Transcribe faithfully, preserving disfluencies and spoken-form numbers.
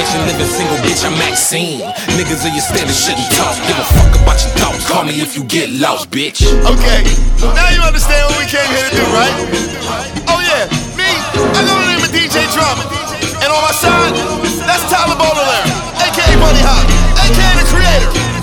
mention living single, bitch, I'm Maxine. Niggas of your standard shouldn't talk. Give a fuck about your thoughts. Call me if you get lost, bitch. Okay, now you understand what we came here to do, right? Oh yeah.